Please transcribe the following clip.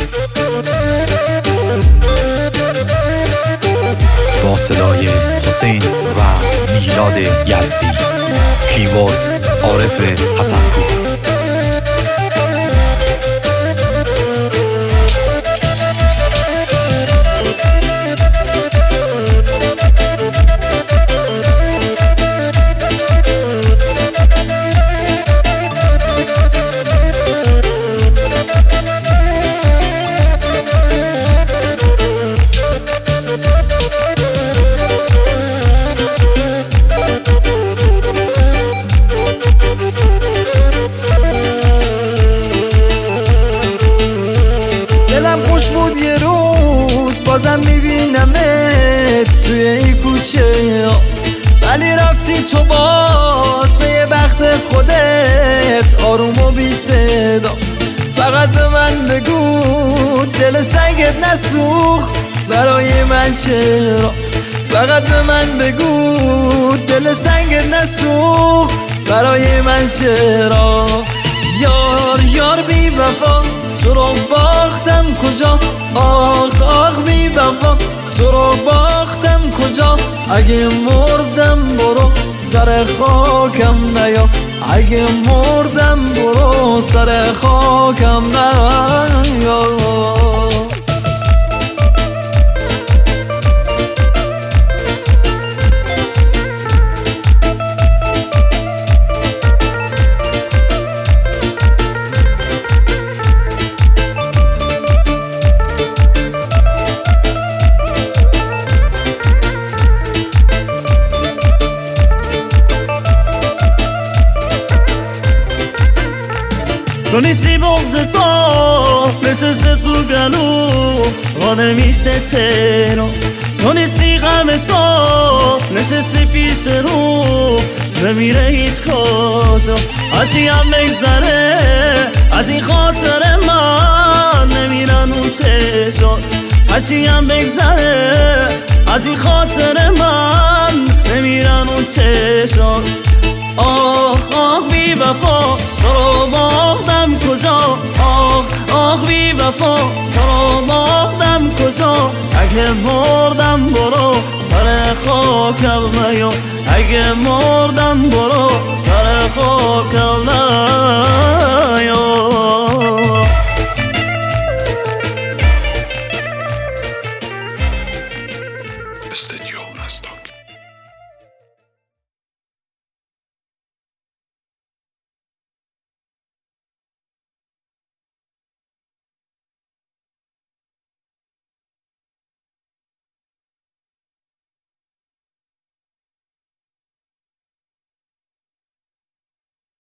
با صدای حسین و میلاد یزدی، کیبورد عارف حسنپور. دلم خوش بود یه روز بازم میبینمت توی این کوچه، ولی رفتی تو باز به یه بخت خودت آروم و بی صدا. فقط به من بگو دل سنگت نسوخت برای من چرا؟ فقط به من بگو دل سنگت نسوخت برای من چرا؟ یار یار بی وفا تو رو باختم کجا؟ آخ آخ بی وفا تو رو باختم کجا؟ اگه مردم برو سر خاکم نیا، اگه مردم برو سر خاکم نیا. تو نیستی بغض تو نشسته تو گلو قانه میشه تیرو، تو نیستی غم تو نشستی پیش رو نمیره هیچ کجا. هرچی هم بگذره از این خاطر من نمیرن اون چشات، هرچی هم بگذره از این خاطر من نمیرن اون چشات. آخ آخ بی وفا تو رو باختم کجا؟ آخ آخ بی وفا تو رو باختم کجا؟ اگه مردم برو سر خاکم نیا، اگه مردم